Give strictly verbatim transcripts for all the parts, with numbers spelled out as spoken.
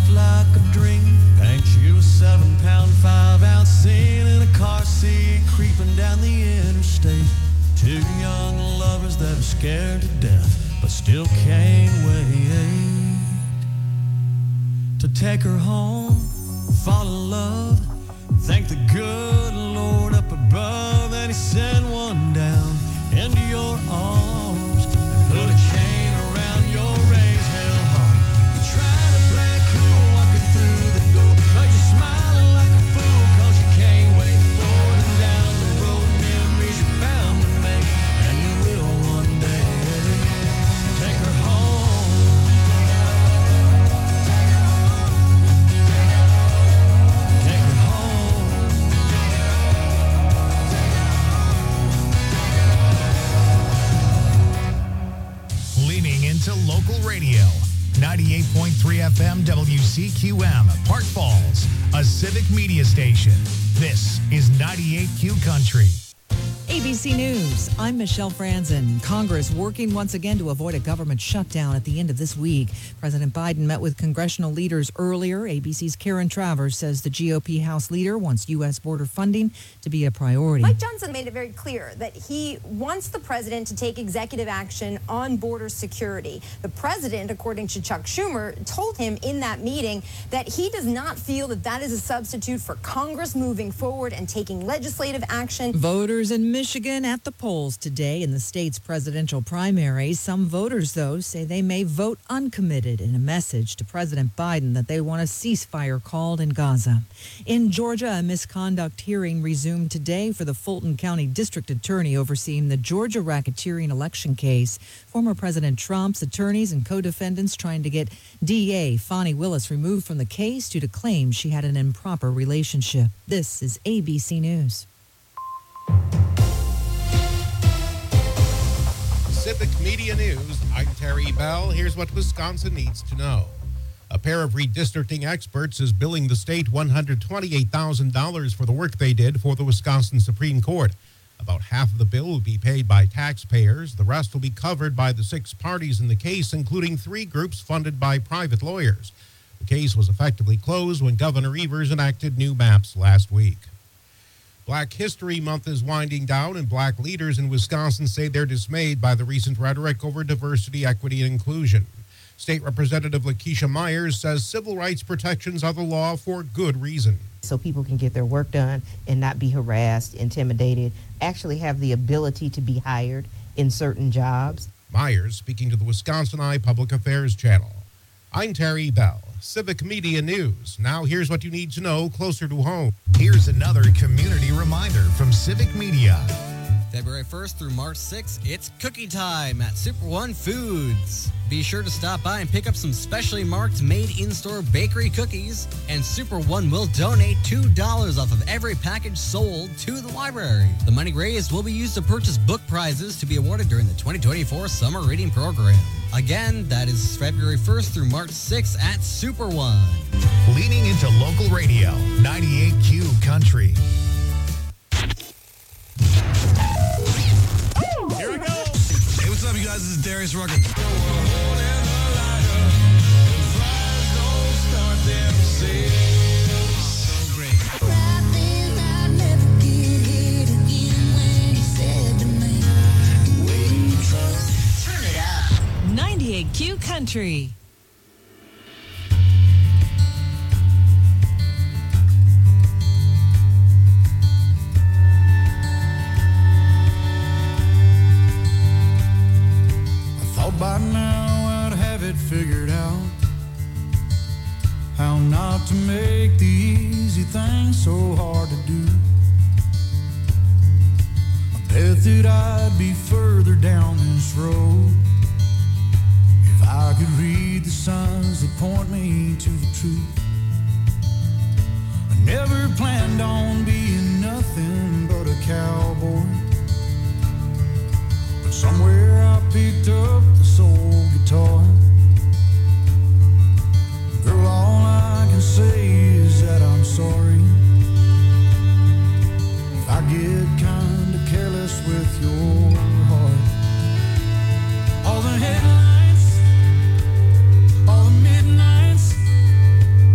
like a dream. Paint you a seven pound, five ounce scene in a car seat, creeping down the interstate. Two young lovers that are scared to death, but still can't wait to take her home, fall in love, thank the good Lord up above that he sent one down into your arms and put a chain around your raised hell heart. You try to play cool walking through the door, but you're smiling like a fool cause you can't wait for it. And down the road memories you're bound to make, and you will one day take her home. To local radio, ninety-eight point three F M W C Q M, Park Falls, a civic media station. This is ninety-eight Q Country. A B C News, I'm Michelle Franzen. Congress working once again to avoid a government shutdown at the end of this week. President Biden met with congressional leaders earlier. A B C's Karen Travers says the G O P House leader wants U S border funding to be a priority. Mike Johnson made it very clear that he wants the president to take executive action on border security. The president, according to Chuck Schumer, told him in that meeting that he does not feel that that is a substitute for Congress moving forward and taking legislative action. Voters in Michigan at the polls today in the state's presidential primaries. Some voters, though, say they may vote uncommitted in a message to President Biden that they want a ceasefire called in Gaza. In Georgia, a misconduct hearing resumed today for the Fulton County District Attorney overseeing the Georgia racketeering election case. Former President Trump's attorneys and co-defendants trying to get D A Fani Willis removed from the case due to claims she had an improper relationship. This is A B C News. Civic Media News, I'm Terry Bell. Here's what Wisconsin needs to know. A pair of redistricting experts is billing the state one hundred twenty-eight thousand dollars for the work they did for the Wisconsin Supreme Court. About half of the bill will be paid by taxpayers. The rest will be covered by the six parties in the case, including three groups funded by private lawyers. The case was effectively closed when Governor Evers enacted new maps last week. Black History Month is winding down, and black leaders in Wisconsin say they're dismayed by the recent rhetoric over diversity, equity, and inclusion. State Representative Lakeisha Myers says civil rights protections are the law for good reason. So people can get their work done and not be harassed, intimidated, actually have the ability to be hired in certain jobs. Myers speaking to the Wisconsin Eye Public Affairs Channel. I'm Terry Bell. Civic Media News. Now here's what you need to know closer to home. Here's another community reminder from Civic Media. February first through March sixth, it's cookie time at Super One Foods. Be sure to stop by and pick up some specially marked made in-store bakery cookies, and Super One will donate two dollars off of every package sold to the library. The money raised will be used to purchase book prizes to be awarded during the twenty twenty-four summer reading program. Again, that is February first through March sixth at Super One. Leaning into local radio, ninety-eight Q Country. Here we go. Hey, what's up, you guys? This is Darius Rucker. So great. Turn it up. ninety-eight Q Country. By now I'd have it figured out how not to make the easy things so hard to do. I bet that I'd be further down this road if I could read the signs that point me to the truth. I never planned on being nothing but a cowboy, but somewhere I picked up the soul guitar. Girl, all I can say is that I'm sorry if I get kinda careless with your heart. All the headlines, all the midnights,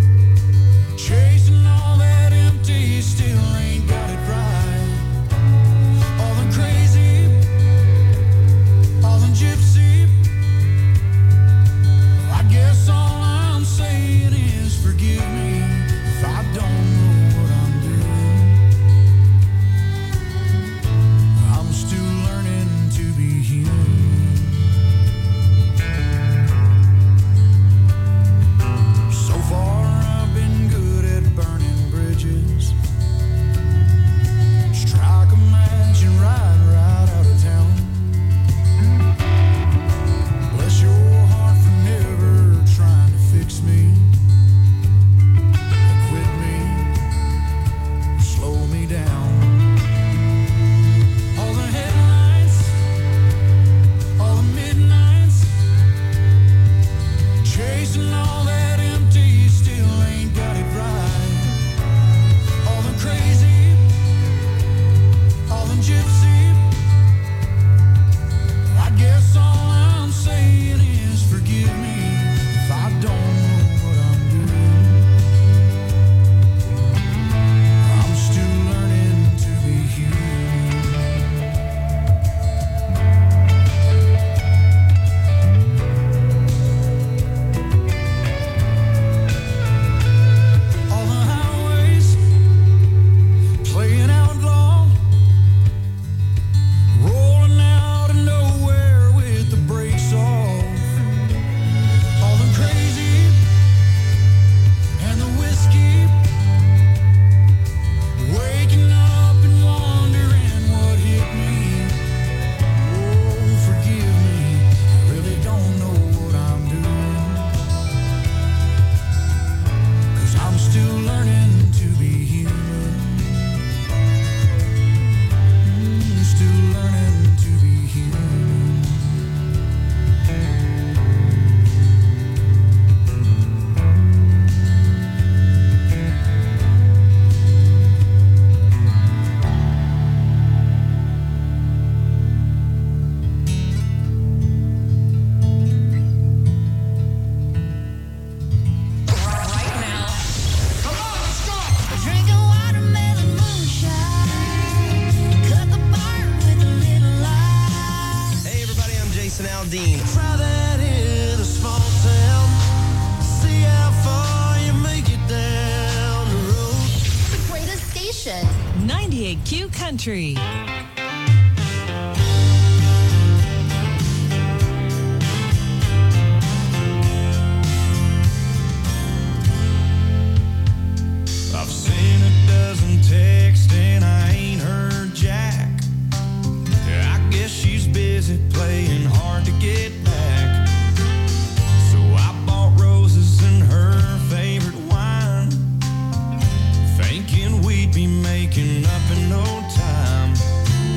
Country. I've seen a dozen texts and I ain't heard Jack. I guess she's busy playing hard to get back. So I bought roses and her favorite wine, thinking we'd be making up in no time.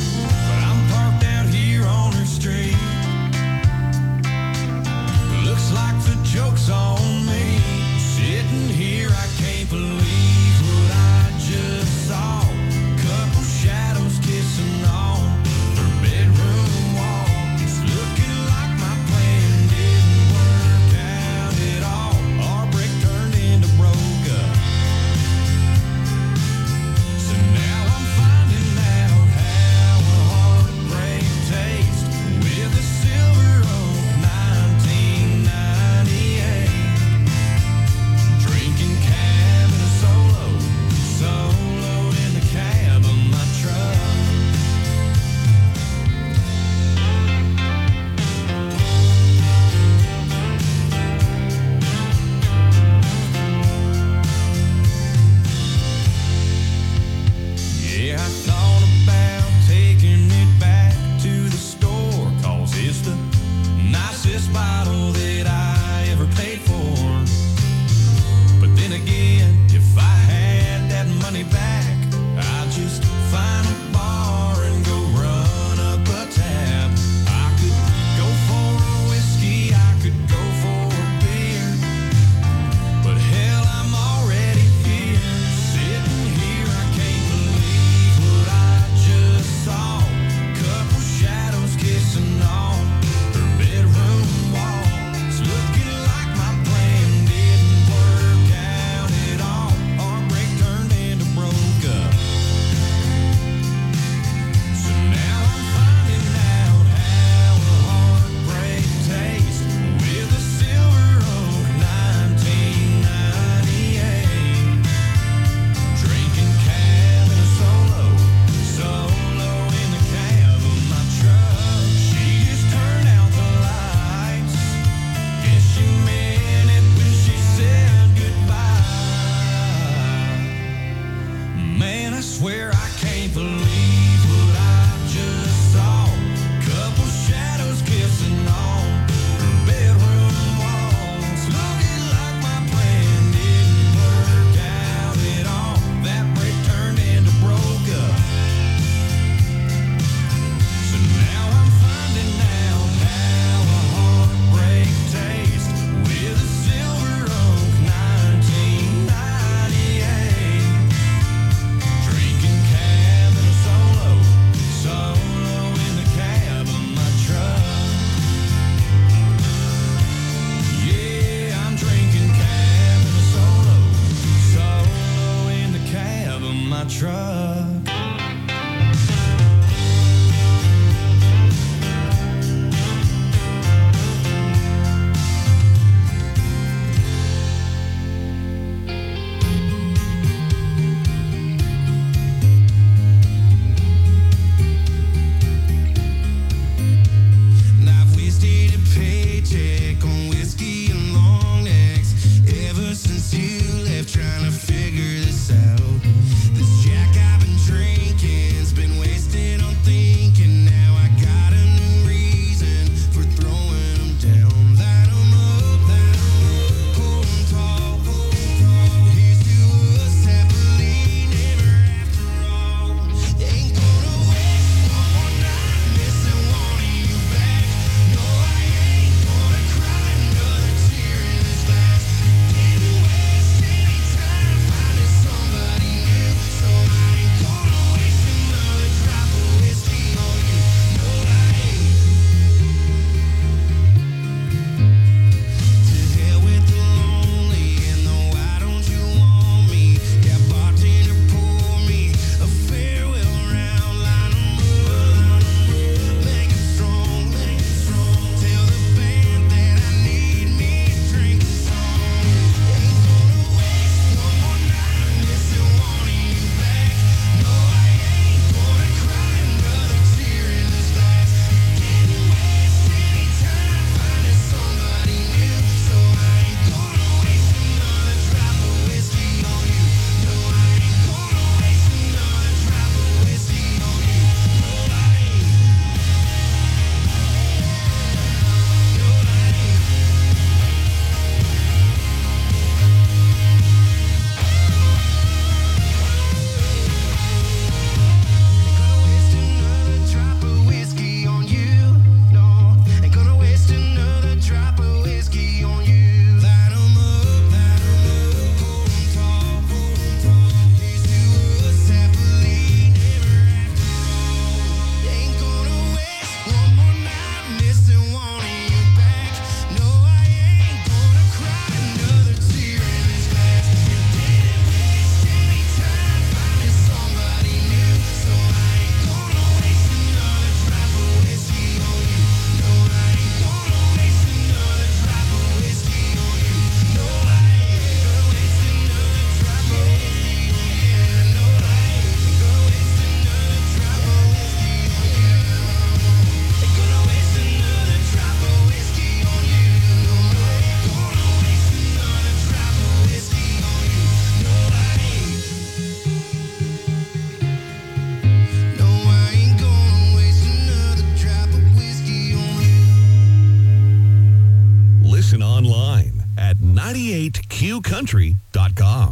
online at ninety-eight q country dot com.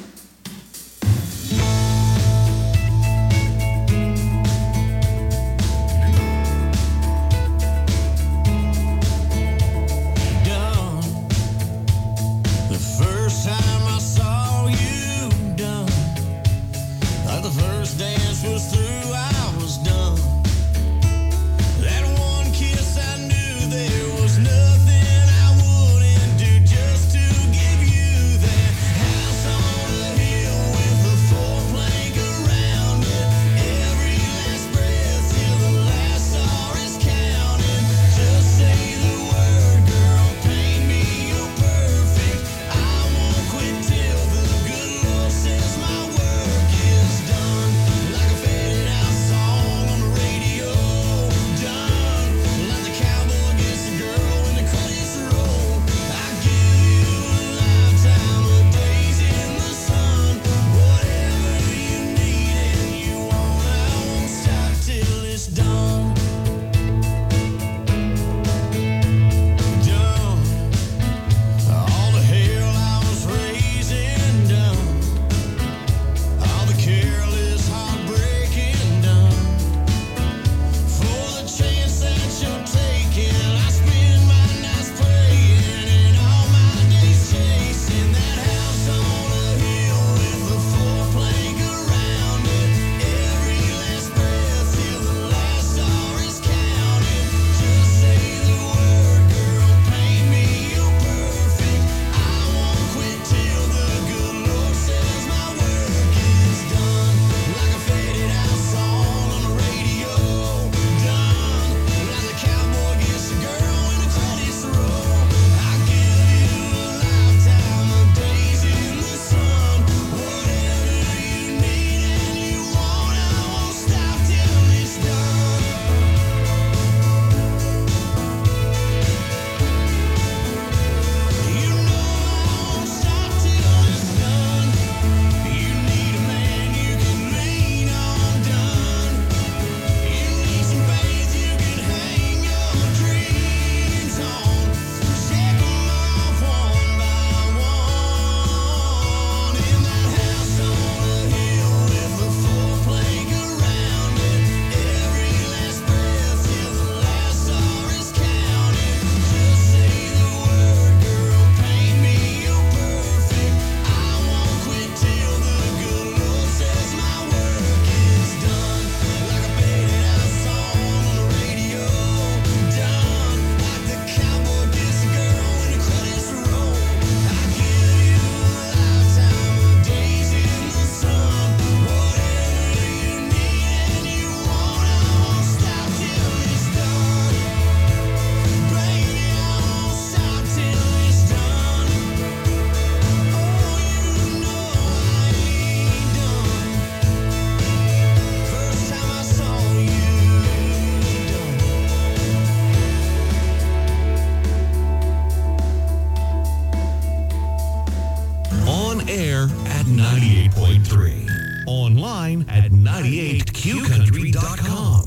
ninety-eight point three. Online at ninety-eight q country dot com.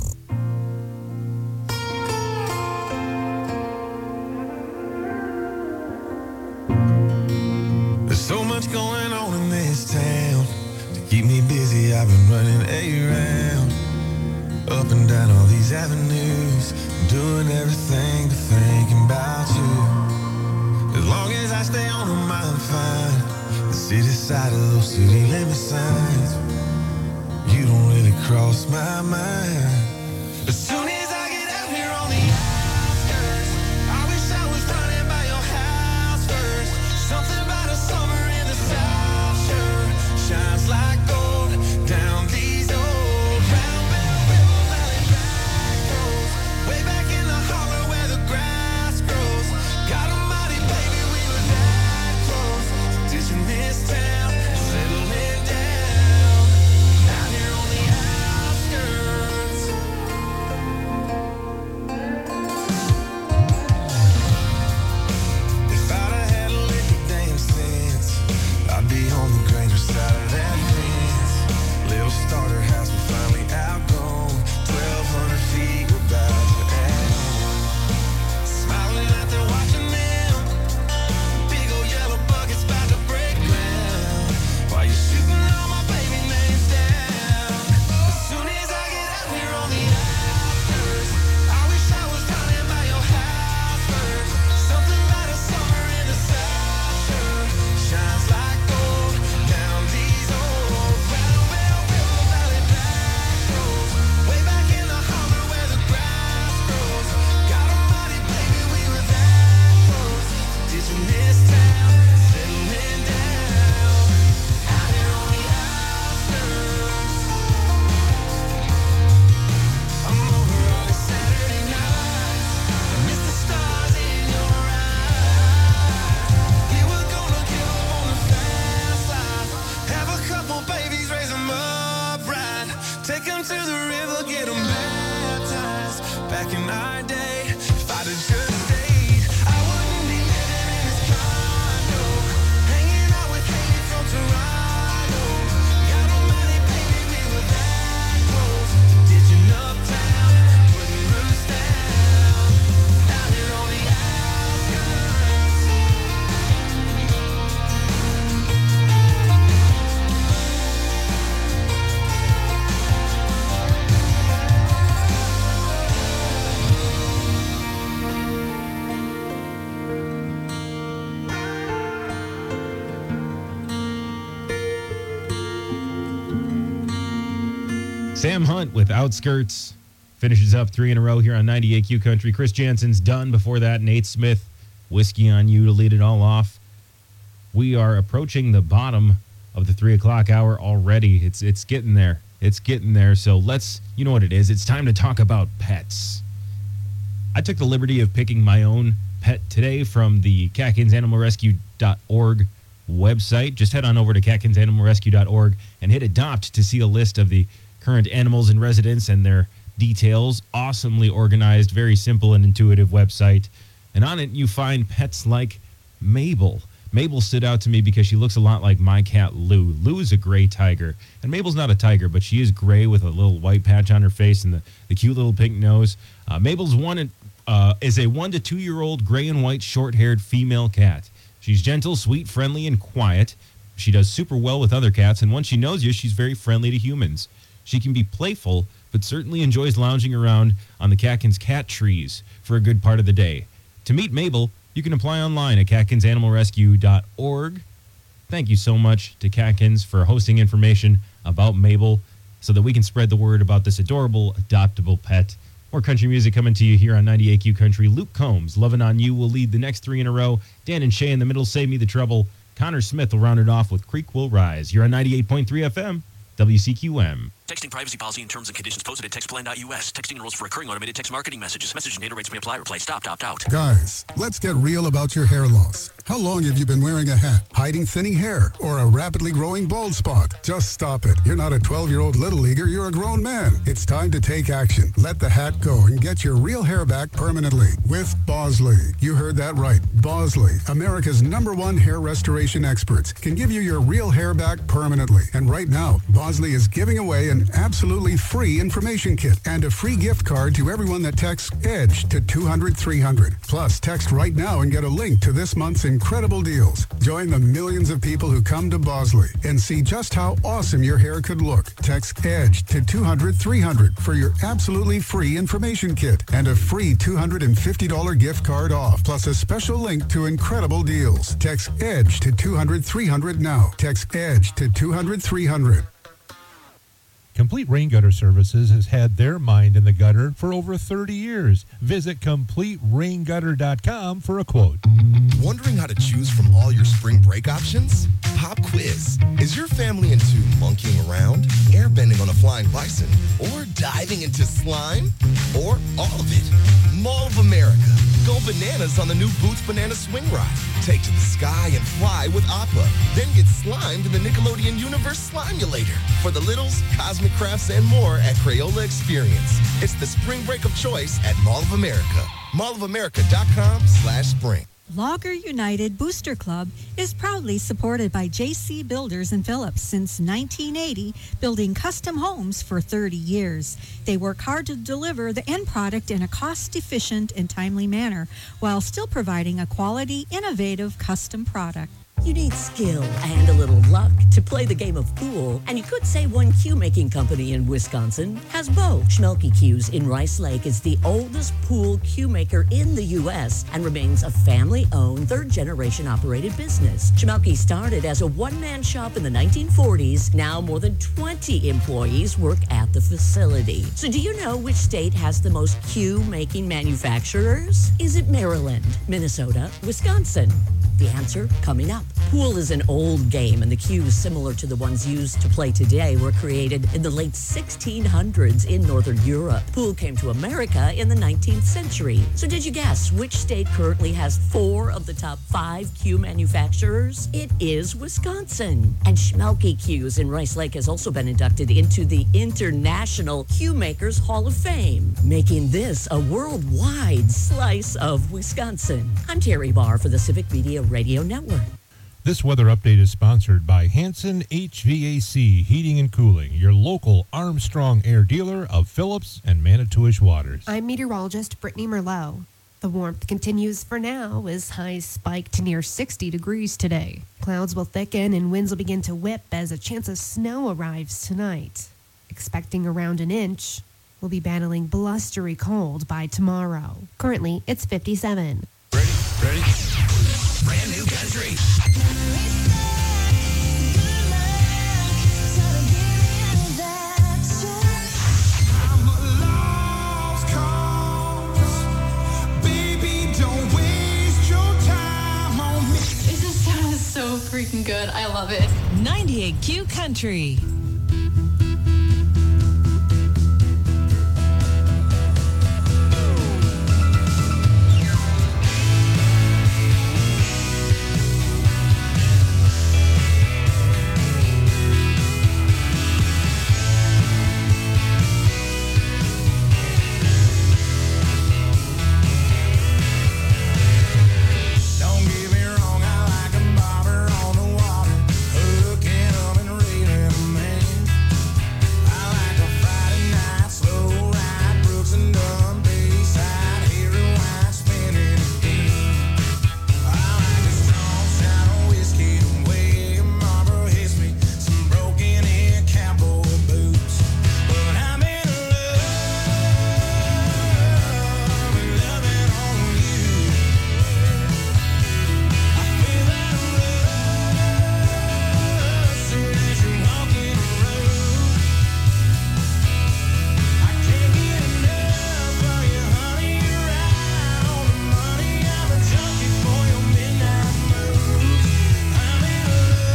There's so much going on in this town. To keep me busy, I've been running around. Up and down all these avenues. Doing everything but thinking about you. As long as I stay on them, I'm fine. The city side of those city limit signs. You don't really cross my mind. As soon as I get out here on the outskirts, I wish I was running by your house first. Something about a summer in the South sure shines like gold down these old Round Bell River Valley back roads. Way back in the hollow where the grass grows. God almighty, baby, we were that close. Ditching this town, settling down. Out here on the outskirts. Sam Hunt with Outskirts finishes up three in a row here on ninety-eight Q Country. Chris Jansen's done. Before that, Nate Smith, Whiskey on You to lead it all off. We are approaching the bottom of the three o'clock hour already. It's it's getting there. It's getting there. So let's, you know what it is. It's time to talk about pets. I took the liberty of picking my own pet today from the Catkins Animal Rescue dot org website. Just head on over to Catkins Animal Rescue dot org and hit adopt to see a list of the current animals in residence and their details. Awesomely organized, very simple and intuitive website. And on it, you find pets like Mabel. Mabel stood out to me because she looks a lot like my cat, Lou. Lou is a gray tiger. And Mabel's not a tiger, but she is gray with a little white patch on her face and the, the cute little pink nose. Uh, Mabel's one uh, is a one to two-year-old gray and white short-haired female cat. She's gentle, sweet, friendly, and quiet. She does super well with other cats, and once she knows you, she's very friendly to humans. She can be playful, but certainly enjoys lounging around on the Catkins cat trees for a good part of the day. To meet Mabel, you can apply online at Catkins Animal Rescue dot org. Thank you so much to Catkins for hosting information about Mabel so that we can spread the word about this adorable, adoptable pet. More country music coming to you here on ninety-eight Q Country. Luke Combs, Lovin' on You, will lead the next three in a row. Dan and Shay in the middle, Save Me the Trouble. Connor Smith will round it off with Creek Will Rise. You're on ninety-eight point three F M, W C Q M. Texting privacy policy and terms and conditions posted at textplan dot U S. Texting rules for recurring automated text marketing messages. Message and data rates may apply. Reply stop, opt out. Guys, let's get real about your hair loss. How long have you been wearing a hat, hiding thinning hair, or a rapidly growing bald spot? Just stop it. You're not a twelve-year-old little leaguer. You're a grown man. It's time to take action. Let the hat go and get your real hair back permanently with Bosley. You heard that right. Bosley, America's number one hair restoration experts, can give you your real hair back permanently. And right now, Bosley is giving away an absolutely free information kit and a free gift card to everyone that texts EDGE to two hundred three hundred. Plus, text right now and get a link to this month's incredible deals. Join the millions of people who come to Bosley and see just how awesome your hair could look. Text EDGE to two hundred three hundred for your absolutely free information kit and a free two hundred fifty dollars gift card off, plus a special link to incredible deals. Text EDGE to two hundred three hundred now. Text EDGE to two hundred three hundred. Complete Rain Gutter Services has had their mind in the gutter for over thirty years. Visit complete rain gutter dot com for a quote. Wondering how to choose from all your spring break options? Pop quiz. Is your family into monkeying around, airbending on a flying bison, or diving into slime? Or all of it? Mall of America. Go bananas on the new Boots Banana Swing Ride. Take to the sky and fly with Appa. Then get slimed in the Nickelodeon Universe Slimulator. For the littles, Cosmic Crafts, and more at Crayola Experience. It's the spring break of choice at Mall of America. mall of america dot com slash spring. Logger United Booster Club is proudly supported by J C Builders and Phillips since nineteen eighty, building custom homes for thirty years. They work hard to deliver the end product in a cost-efficient and timely manner while still providing a quality, innovative custom product. You need skill and a little luck to play the game of pool, and you could say one cue-making company in Wisconsin has both. Schmelke Cues in Rice Lake is the oldest pool cue maker in the U S and remains a family-owned, third-generation operated business. Schmelke started as a one-man shop in the nineteen forties. Now more than twenty employees work at the facility. So do you know which state has the most cue-making manufacturers? Is it Maryland, Minnesota, Wisconsin? The answer coming up. Pool is an old game, and the cues similar to the ones used to play today were created in the late sixteen hundreds in Northern Europe. Pool came to America in the nineteenth century. So did you guess which state currently has four of the top five cue manufacturers? It is Wisconsin. And Schmelke Cues in Rice Lake has also been inducted into the International Cue Makers Hall of Fame, making this a worldwide slice of Wisconsin. I'm Terry Barr for the Civic Media Radio Network. This weather update is sponsored by Hanson H V A C Heating and Cooling, your local Armstrong Air dealer of Phillips and Manitowish waters. I'm meteorologist Brittany Merlot. The warmth continues for now as highs spike to near sixty degrees today. Clouds will thicken and winds will begin to whip as a chance of snow arrives tonight. Expecting around an inch, we'll be battling blustery cold by tomorrow. Currently, it's fifty-seven. Ready? Ready? Brand new country. freaking good. I love it. ninety-eight Q Country. Don't get me wrong, I like a bobber on the water, hooking up and reeling them in. I like a Friday night slow ride, Brooks and Dunn Bayside, hearing wine spinning again. I like a strong shot of whiskey, the way a Marlboro hits me, some broken in cowboy boots. But I'm in love, loving on you. I feel that rush soon as you walk in the room. I can't get enough of you, honey. You're right on the money. I'm a junkie for your midnight moves. I'm in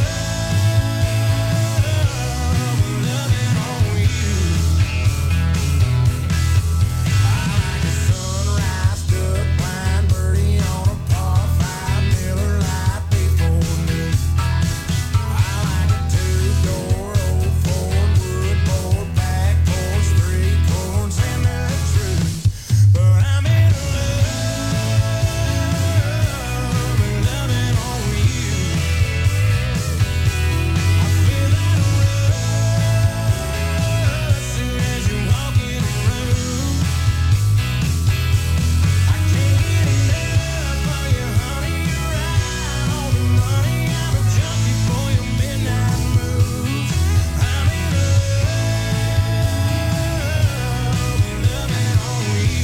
love, loving on you. I like a sunrise duck blind birdie on a par five Miller Lite before noon. I like a two-door old Ford wood board back porch, three chords and the truth. But I'm in love, loving on you. I feel that rush soon as you walk in the room. I can't get enough of you, honey. You're right on the money. I'm a junkie for your midnight moves. I'm in love, loving on you.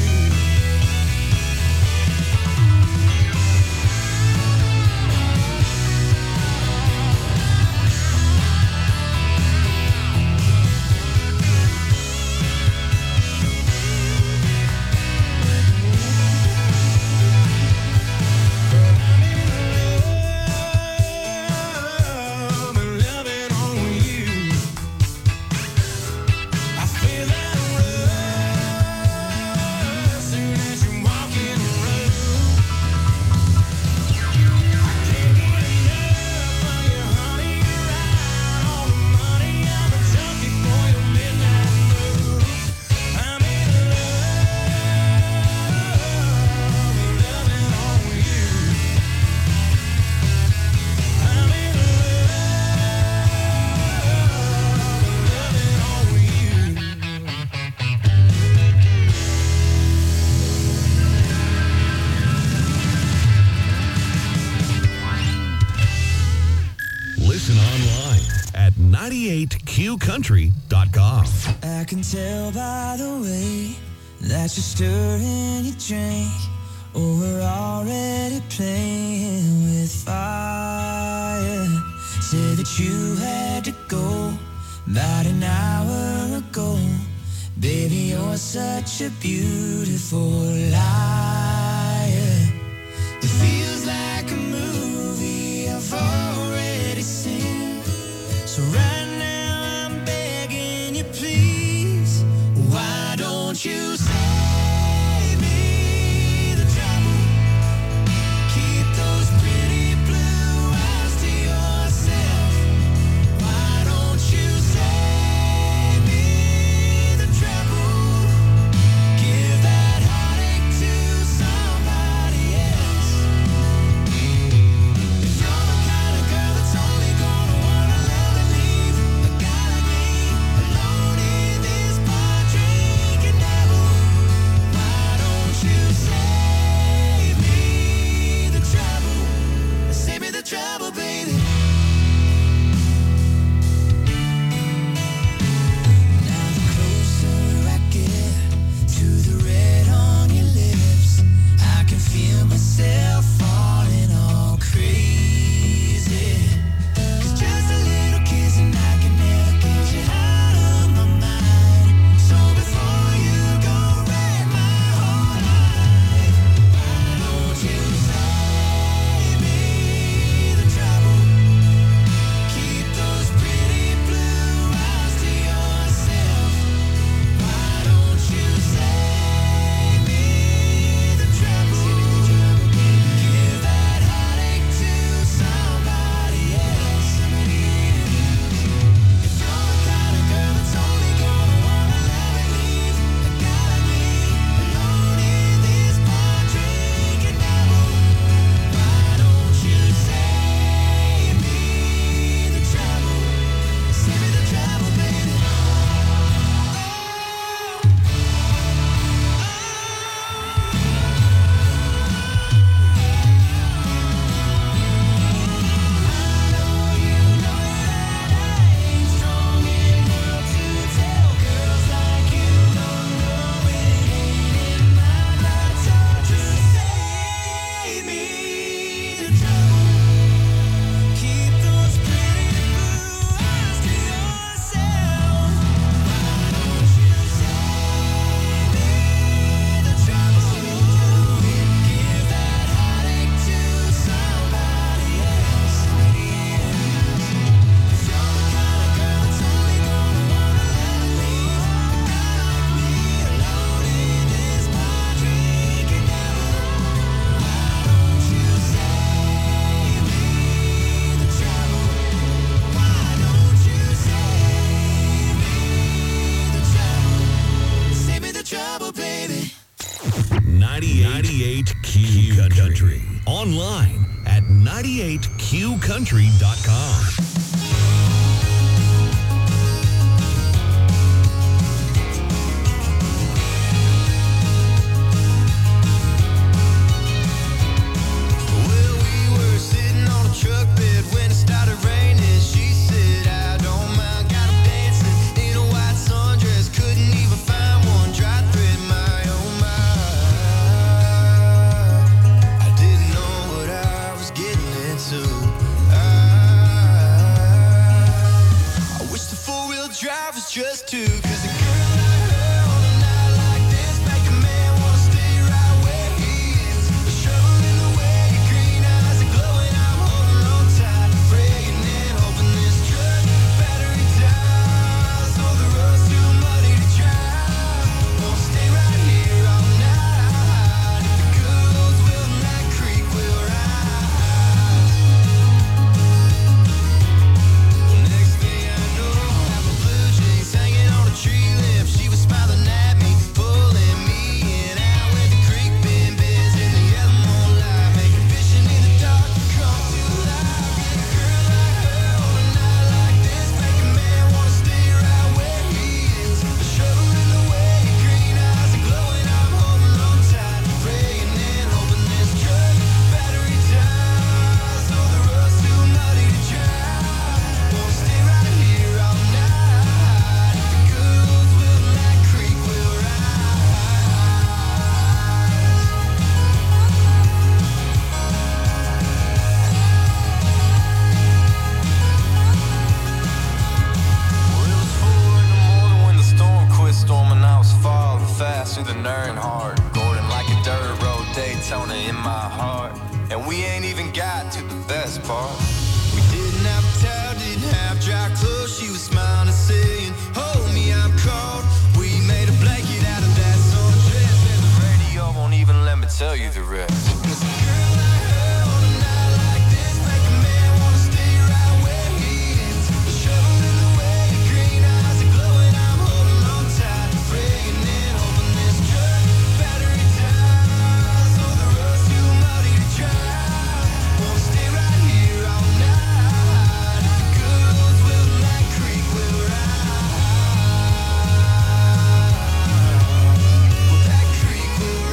Love and loving on you. I feel that rush soon as you walk in the room. I can't get enough of you, honey. You're right on the money. I'm a junkie for your midnight moves. I'm in love, loving on you. I'm in Listen online at ninety-eight Q country dot com. I can tell by the way that you're stirring your drink. Oh, we're already playing with fire. Said that you had to go about an hour ago. Baby, you're such a beautiful liar. It feels like a movie I've already seen. So right now I'm begging you, please. Why don't you save me the trouble? Keep those pretty blue eyes to yourself. Why don't you save me the trouble? Give that heartache to somebody else. If you're the kind of girl that's only gonna wanna love and leave a guy like me alone in this bar drinking devil, why don't you save me the trouble? Save me the trouble, baby. Now the closer I get to the red on your lips, I can feel myself falling all crazy. 'Cause just a little kiss and I can never get you out of my mind. So before you go wreck my whole life, why don't you save me the trouble? online at ninety-eight q country dot com. Truck bed when it started raining. She said, I don't mind, got her dancing in a white sundress. Couldn't even find one dry thread my own mind. I didn't know what I was getting into. I, I wish the four-wheel drive was just two, cause a girl like her on a night like this make a man wanna stay right where he is. A shovel in the way, your green eyes are glowing. I'm holding on tight, praying and hoping this truck battery dies. So the road's too muddy to drive. Won't stay right here all night. If the girls will not creek will rise. Well, next thing I know, half a blue jeans hanging on a tree limb. She was smiling at me, pulling me in. Out with the creek bin biz in the yellow moonlight, making vision in the dark come to life. A girl like her on a night like this make a man wanna stay right where he is. A shovel in the way, your green eyes are glowing. I'm holding on tight, praying and hoping this truck battery dies. So the road's too muddy to drive. Won't stay right here all night. If the girls will not creek will Well, it was four in the morning when the storm quit storming. I was falling fast through the Earnhardt Gordon like a dirt road Daytona in my heart. And we ain't even got to the best part. We didn't have a towel, didn't have dry clothes. She was smiling and saying, hold me, I'm cold. We made a blanket out of that sundress, and the radio won't even let me tell you the rest. 'Cause a girl like her on a night like this make a man wanna stay right where he is. A shovel in the way, your green eyes are glowing. I'm holding on tight, praying and hoping this truck battery dies. So the road's too muddy to drive. Won't stay right here all night. If the girls will not creek will rise. Well, that creek will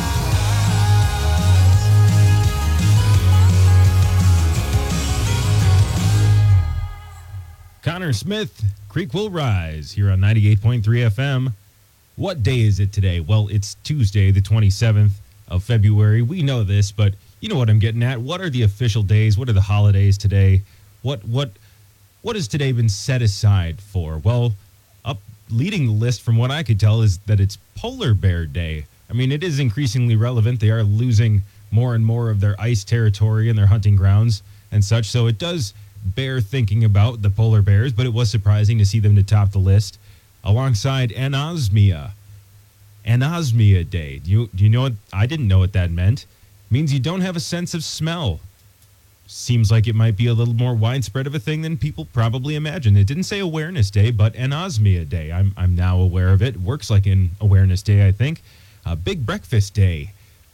Connor Smith, Creek Will Rise, here on ninety-eight point three F M. What day is it today? Well, it's Tuesday, the twenty-seventh of February. We know this, but you know what I'm getting at. What are the official days? What are the holidays today? What what what has today been set aside for? Well, up leading the list from what I could tell is that it's Polar Bear Day. I mean, it is increasingly relevant. They are losing more and more of their ice territory and their hunting grounds and such, so it does bear thinking about the polar bears, but it was surprising to see them to top the list alongside Anosmia. Anosmia Day. Do you, do you know what? I didn't know what that meant. It means you don't have a sense of smell. Seems like it might be a little more widespread of a thing than people probably imagine. It didn't say Awareness Day, but Anosmia Day. I'm, I'm now aware of it. Works like an Awareness Day, I think. Uh, Big Breakfast Day.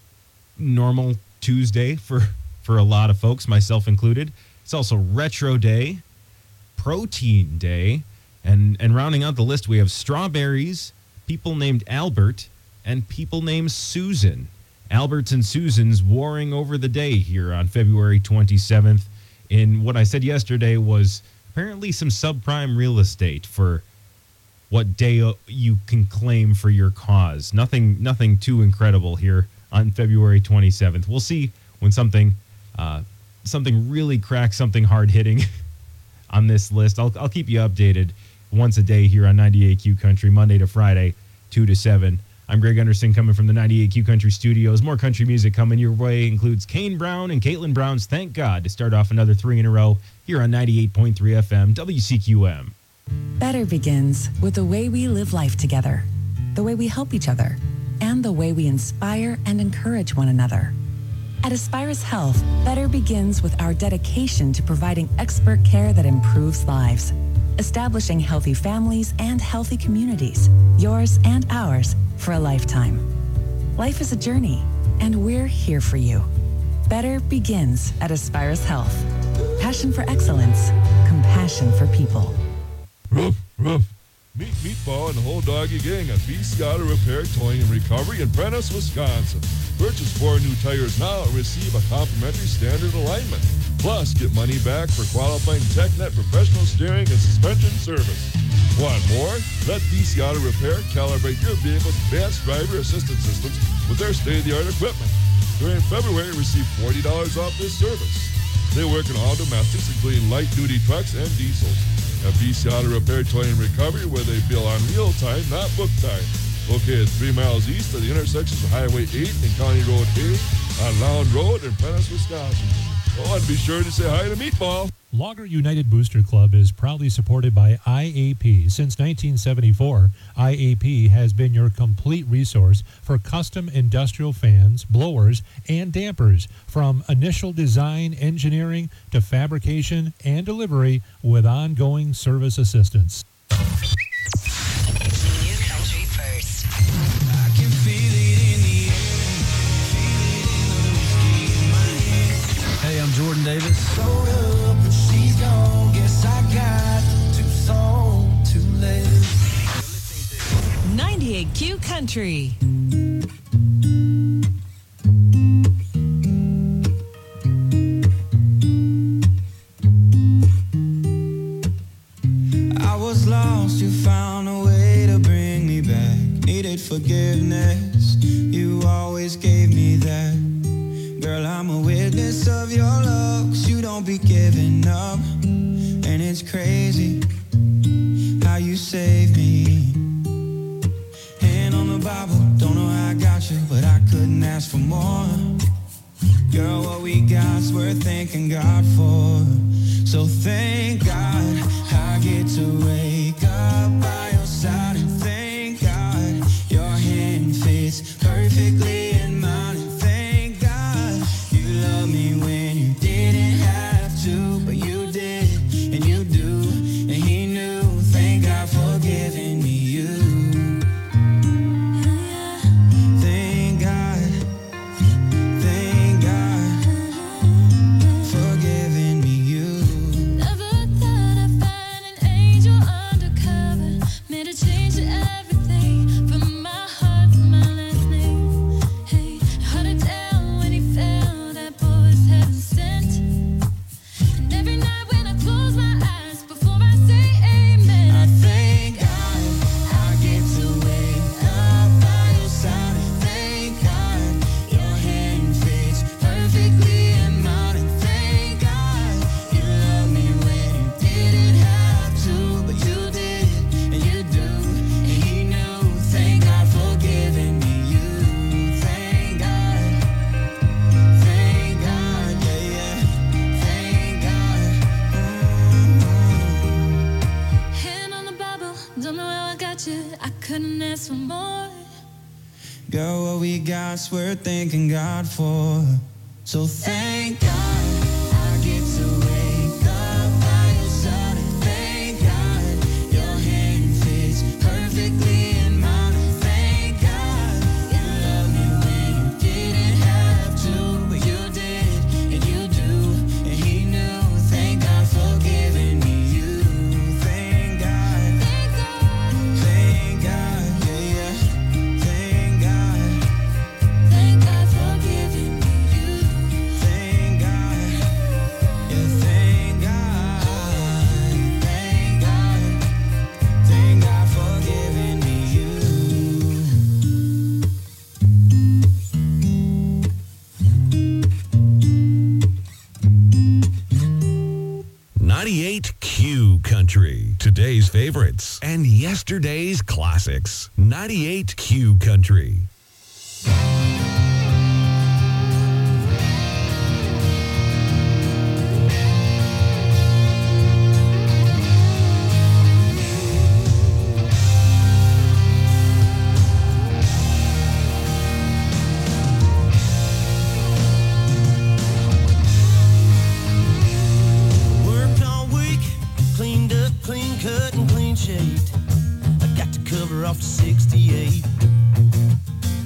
Normal Tuesday for, for a lot of folks, myself included. It's also Retro Day, Protein Day, and, and rounding out the list, we have strawberries, people named Albert, and people named Susan. Alberts and Susans warring over the day here on February twenty-seventh in what I said yesterday was apparently some subprime real estate for what day you can claim for your cause. Nothing, nothing too incredible here on February twenty-seventh. We'll see when something... Uh, something really cracks, something hard-hitting on this list. I'll, I'll keep you updated once a day here on ninety-eight Q Country, Monday to Friday, two to seven. I'm Greg Anderson coming from the ninety-eight Q Country studios. More country music coming your way includes Kane Brown and Caitlin Brown's Thank God to start off another three in a row here on ninety-eight point three F M, W C Q M. Better begins with the way we live life together, the way we help each other, and the way we inspire and encourage one another. At Aspirus Health, better begins with our dedication to providing expert care that improves lives, establishing healthy families and healthy communities, yours and ours, for a lifetime. Life is a journey, and we're here for you. Better begins at Aspirus Health. Passion for excellence, compassion for people. Ruff, ruff. Meet Meatball and the whole doggy gang at Beast Auto Repair, Towing and Recovery in Prentice, Wisconsin. Purchase four new tires now and receive a complimentary standard alignment. Plus, get money back for qualifying TechNet professional steering and suspension service. Want more? Let Beast Auto Repair calibrate your vehicle's advanced driver assistance systems with their state-of-the-art equipment. During February, receive forty dollars off this service. They work in all domestics, including light-duty trucks and diesels. At B C Auto Repair, Towing and Recovery, where they bill on real time, not book time. Located three miles east of the intersections of Highway eight and County Road eight on Lounge Road in Prentice, Wisconsin. Oh, and be sure to say hi to Meatball. Logger United Booster Club is proudly supported by I A P. Since nineteen seventy-four, I A P has been your complete resource for custom industrial fans, blowers, and dampers, from initial design, engineering, to fabrication and delivery with ongoing service assistance. New country first. I can feel it in the air, feel it in the whiskey in my hand. Hey, I'm Jordan Davis. Showed up and she's gone. Guess I got too soon, too late. ninety-eight Q Country. I was lost, you found a way to bring me back. Needed forgiveness, you always gave me that. Girl, I'm a witness of your love, 'cause you don't be giving up. And it's crazy how you saved me. Hand on the Bible, don't know how I got you, but I couldn't ask for more. Girl, what we got's worth thanking God for. So thank God I get to wake up by your side, and thank God your hand fits perfectly in mine, and thank God you love me when you didn't have to, but you did, and you do, and he knew. Thank God for giving me you. Thank God, thank God for giving me you. Never thought I'd find an angel undercover. Made a change to everything from my heart to my last name. Hey, held it down when he fell. That boy's heaven sent. And every night when I close my eyes before I say amen, I thank God I get to wake up by your side. Thank God your hand fits perfectly in mine, and thank God you love me when you didn't have to, but you did, and you do, and he knew. Thank God for giving me you. Thank God, thank God, yeah, yeah. Thank God. hand on the Bible, don't know how I got you. I couldn't ask for more. Girl, what we got's worth thanking God for. So thank God I get to wake up by your side, and thank God your hand fits perfectly in mine, and thank God you love me when you didn't have to, but you did, and you do, and he knew. Thank God for giving me you. Thank God, thank God, yeah, yeah. Thank God, Thank God for giving me you. thank God, yeah, thank God, thank God, thank God for giving me you. ninety-eight Q Country. Today's favorites and yesterday's classics. ninety-eight Q Country. Worked all week, cleaned up, clean cut, and clean shaved. I got to cover off to sixty-eight.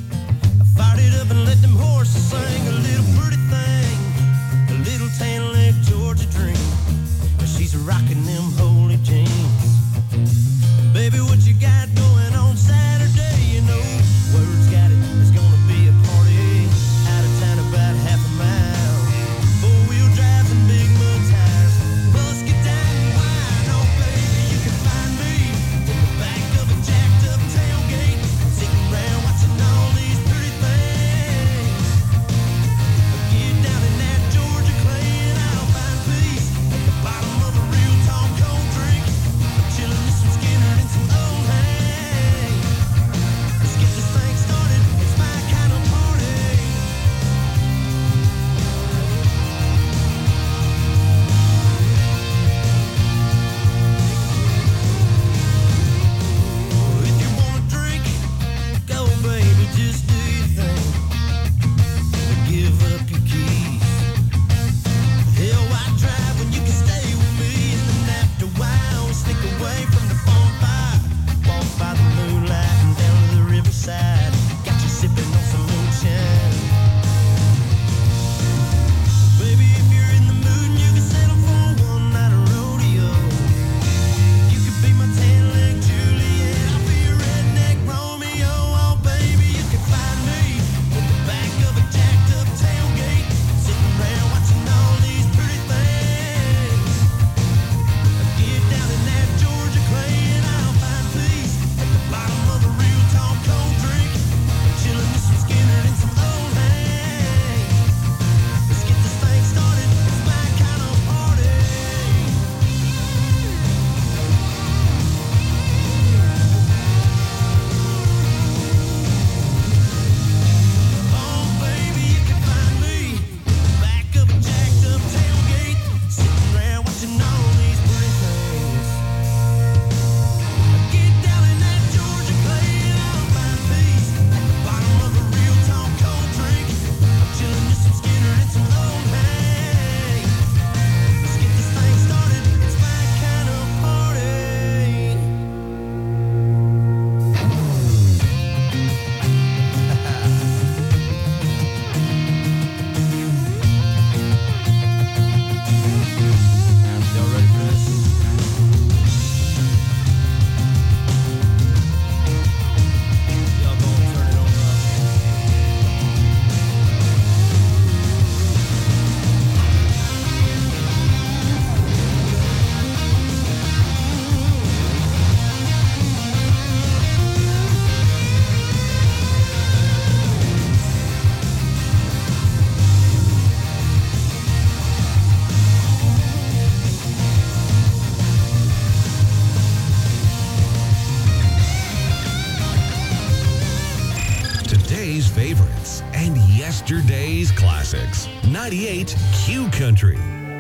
classics. ninety-eight Q Country.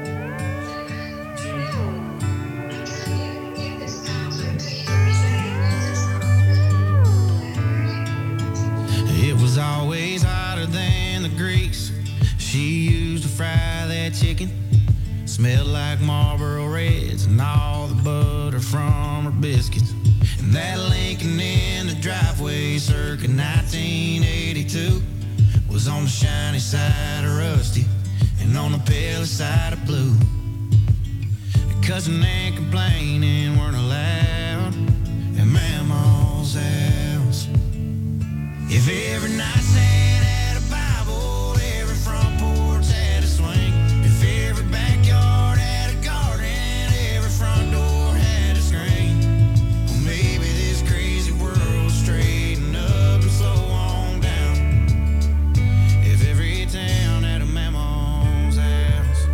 It was always hotter than the grease she used to fry that chicken. Smelled like Marlboro Reds and all the butter from her biscuits. And that Lincoln in the driveway circa nineteen eighty-two was on the shiny side of rusty and on the pale side of blue. Cussing and complaining weren't allowed at Mama's house. If every nightstand had a Bible, every front porch had a swing. If every backyard had a garden, every front door had a screen. Well, maybe this crazy world would straighten up and slow on down. If every town had a Mama's house.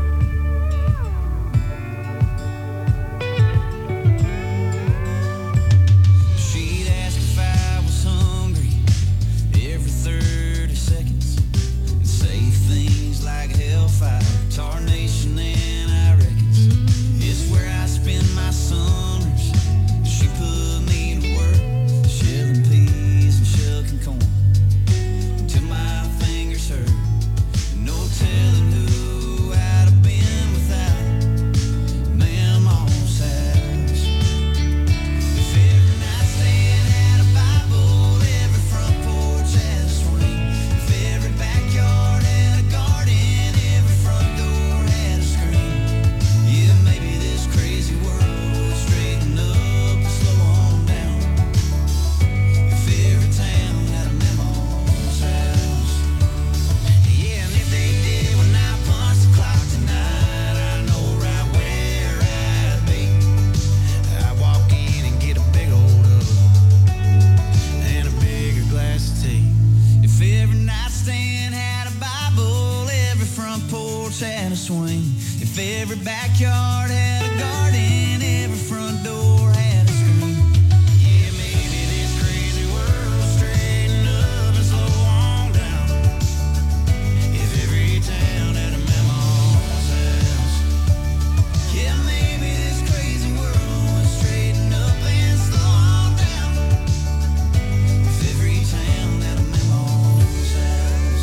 She'd ask if I was hungry every thirty seconds and say things like hellfire, tarnation, and I reckons it's where I spend my summers. She put me to work, shelling peas and shucking corn till my fingers hurt. No telling who I'd have been without Mama's house. If every nightstand had a Bible, every front porch had a swing. If every backyard had a garden, every front door had a screen. Yeah, maybe this crazy world would straighten up and slow on down. If every town had a Mama's house. Yeah, and if they did when I punch the clock tonight, I know right where I'd be. I'd walk in and get a big old hug and a bigger glass of tea. If every nightstand had a Bible, every front porch had a swing. If every backyard had a garden, every front door had a screen. Yeah, maybe this crazy world would straighten up and slow on down. If every town had a Mama's house. Yeah, maybe this crazy world would straighten up and slow on down. If every town had a Mama's house.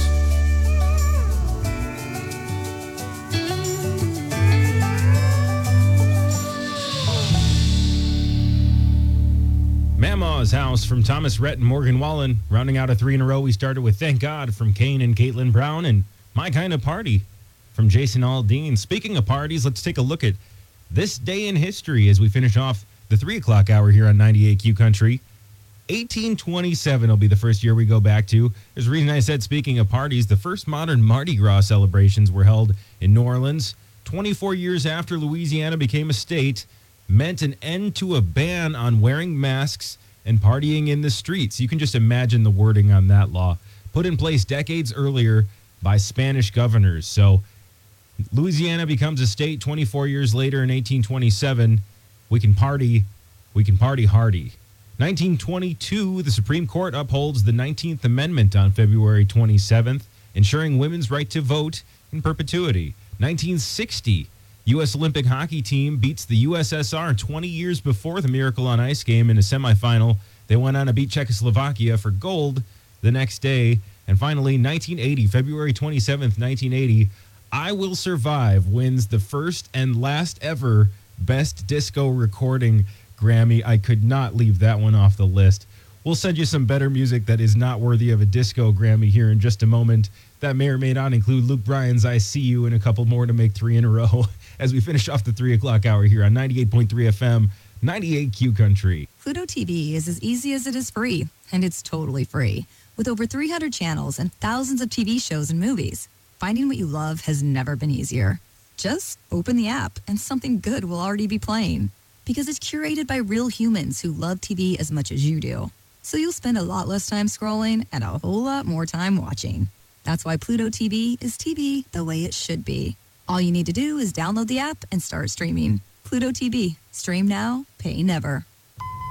Mama's House from Thomas Rhett and Morgan Wallen. Rounding out a three in a row, we started with Thank God from Kane and Caitlin Brown and My Kind of Party from Jason Aldean. Speaking of parties, let's take a look at this day in history as we finish off the three o'clock hour here on ninety-eight Q Country. eighteen twenty-seven will be the first year we go back to. There's a reason I said, speaking of parties, the first modern Mardi Gras celebrations were held in New Orleans. twenty-four years after Louisiana became a state, meant an end to a ban on wearing masks and partying in the streets. You can just imagine the wording on that law, put in place decades earlier by Spanish governors. So Louisiana becomes a state twenty-four years later in eighteen twenty-seven. We can party, we can party hardy. nineteen twenty-two, the Supreme Court upholds the nineteenth Amendment on February twenty-seventh, ensuring women's right to vote in perpetuity. nineteen sixty, U S Olympic hockey team beats the U S S R twenty years before the Miracle on Ice game in a semifinal. They went on to beat Czechoslovakia for gold the next day. And finally, nineteen eighty, February twenty-seventh, nineteen eighty, I Will Survive wins the first and last ever Best Disco Recording Grammy. I could not leave that one off the list. We'll send you some better music that is not worthy of a disco Grammy here in just a moment. That may or may not include Luke Bryan's I See You and a couple more to make three in a row as we finish off the three o'clock hour here on ninety-eight point three F M, ninety-eight Q Country. Pluto T V is as easy as it is free, and it's totally free. With over three hundred channels and thousands of T V shows and movies, finding what you love has never been easier. Just open the app and something good will already be playing. Because it's curated by real humans who love T V as much as you do. So you'll spend a lot less time scrolling and a whole lot more time watching. That's why Pluto T V is T V the way it should be. All you need to do is download the app and start streaming. Pluto T V. Stream now, pay never.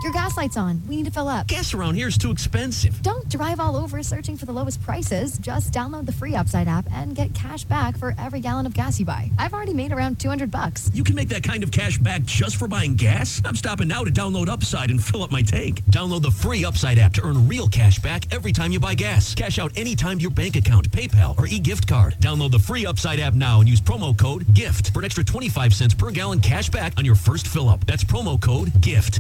your gas light's on. We need to fill up. Gas around here is too expensive. Don't drive all over searching for the lowest prices. Just download the free Upside app and get cash back for every gallon of gas you buy. I've already made around two hundred bucks. You can make that kind of cash back just for buying gas? I'm stopping now to download Upside and fill up my tank. Download the free Upside app to earn real cash back every time you buy gas. Cash out anytime to your bank account, PayPal, or e-gift card. Download the free Upside app now and use promo code GIFT for an extra twenty-five cents per gallon cash back on your first fill up. That's promo code GIFT.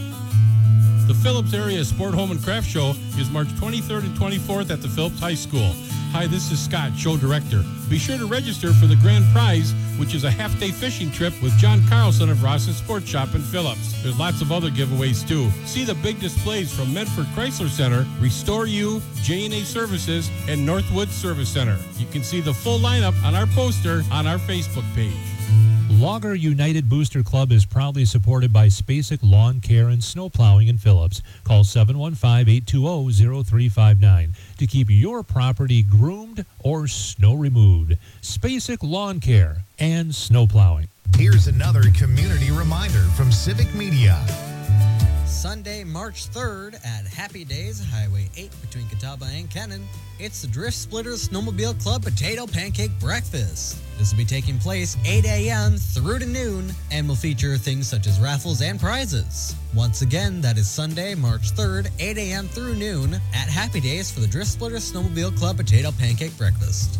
The Phillips Area Sport Home and Craft Show is March twenty-third and twenty-fourth at the Phillips High School. Hi, this is Scott, show director. Be sure to register for the grand prize, which is a half-day fishing trip with John Carlson of Ross's Sports Shop in Phillips. There's lots of other giveaways, too. See the big displays from Medford Chrysler Center, Restore You, J and A Services, and Northwood Service Center. You can see the full lineup on our poster on our Facebook page. Logger United Booster Club is proudly supported by Spacek Lawn Care and Snow Plowing in Phillips. Call seven one five, eight two zero, zero three five nine to keep your property groomed or snow removed. Spacek Lawn Care and Snow Plowing. Here's another community reminder from Civic Media. Sunday, March third at Happy Days, Highway eight between Catawba and Kennon. It's the Drift Splitters Snowmobile Club Potato Pancake Breakfast. This will be taking place eight a.m. through to noon and will feature things such as raffles and prizes. Once again, that is Sunday, March third, eight a.m. through noon at Happy Days for the Drift Splitters Snowmobile Club Potato Pancake Breakfast.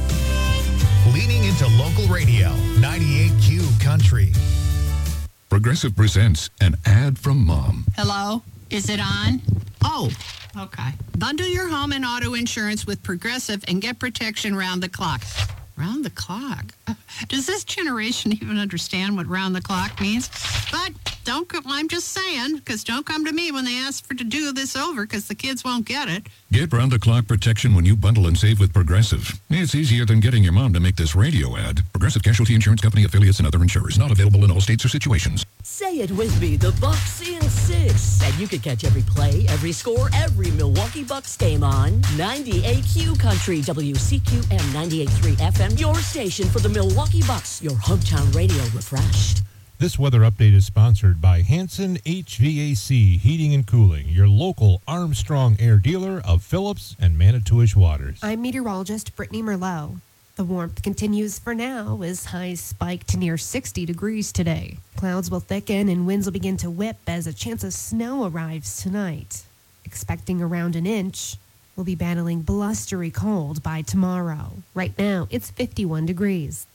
Leaning into local radio, ninety-eight Q Country. Progressive presents an ad from Mom. Hello? Is it on? Oh, okay. Bundle your home and auto insurance with Progressive and get protection round the clock. Round the clock? Does this generation even understand what round the clock means? But don't, I'm just saying, because don't come to me when they ask for to do this over, because the kids won't get it. Get round-the-clock protection when you bundle and save with Progressive. It's easier than getting your mom to make this radio ad. Progressive Casualty Insurance Company affiliates and other insurers. Not available in all states or situations. Say it with me, the Bucks in six. And you can catch every play, every score, every Milwaukee Bucks game on ninety-eight Q Country, W C Q M ninety-eight point three F M, your station for the Milwaukee Bucks, your hometown radio refreshed. This weather update is sponsored by Hanson H V A C Heating and Cooling, your local Armstrong Air dealer of Phillips and Manitowish waters. I'm meteorologist Brittany Merlot. The warmth continues for now as highs spike to near sixty degrees today. Clouds will thicken and winds will begin to whip as a chance of snow arrives tonight. Expecting around an inch. We'll be battling blustery cold by tomorrow. Right now, it's fifty-one degrees.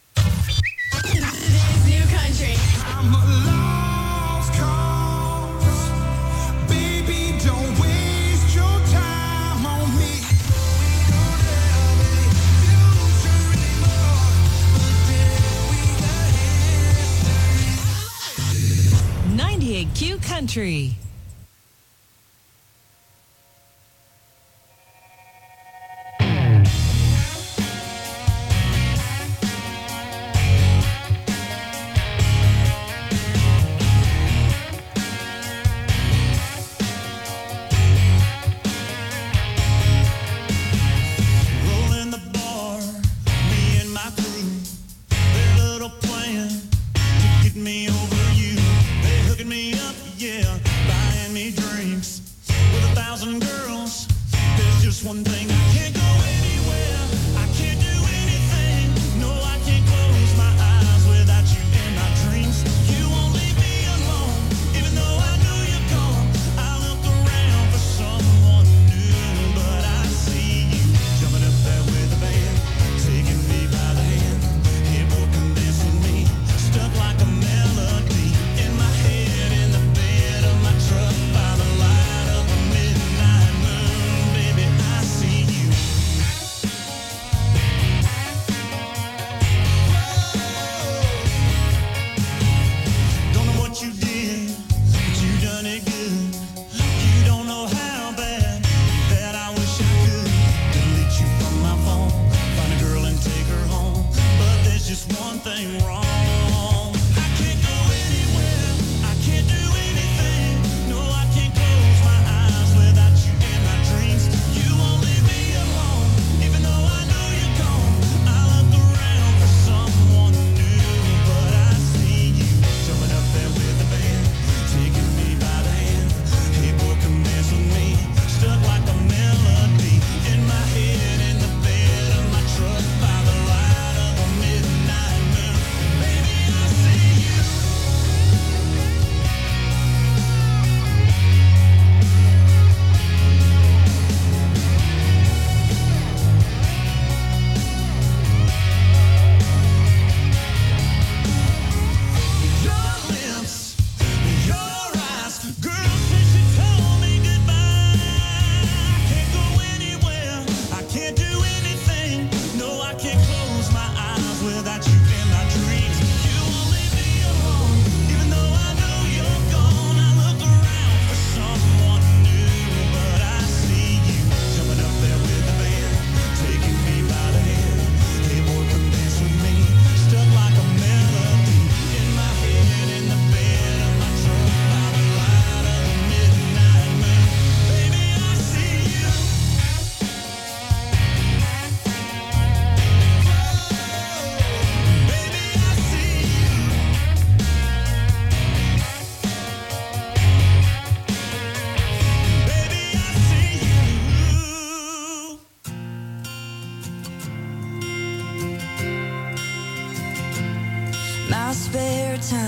Today's new country. I'm a lost cause. Baby, don't waste your time on me. ninety-eight Q Country. Rolling the bar, me and my crew. Their little plan to get me over you. They hooking me up, yeah, buying me drinks. With a thousand girls, there's just one thing. I can't go anywhere, I can't do anything. No, I can't close my eyes without you in my dreams. You won't leave me alone, even though I know you're gone. I look around for someone new, but I see you jumping up there with a band, taking me by the hand, hip hooking, dancing me, stuck like a melody in my head, in the bed of my truck by the light of a midnight moon. Baby, I see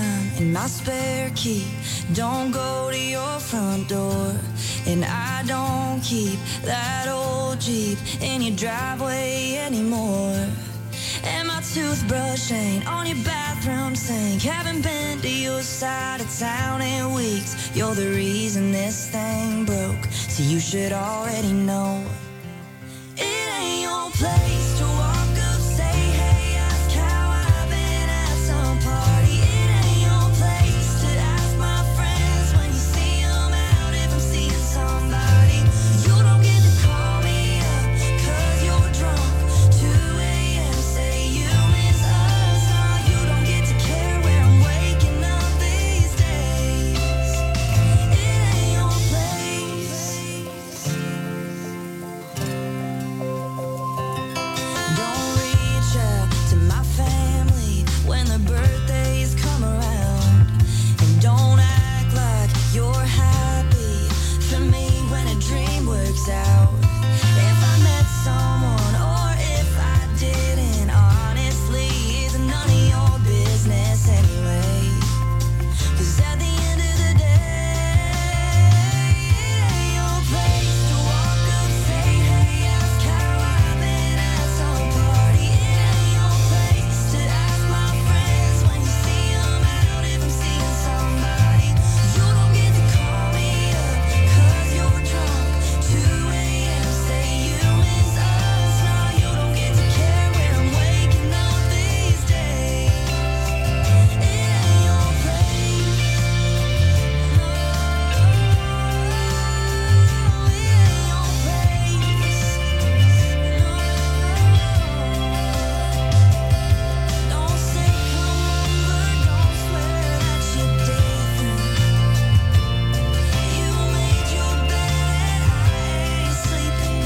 time in my spare key. Don't go to your front door. And I don't keep that old Jeep in your driveway anymore. And my toothbrush ain't on your bathroom sink. Haven't been to your side of town in weeks. You're the reason this thing broke, so you should already know it ain't your place.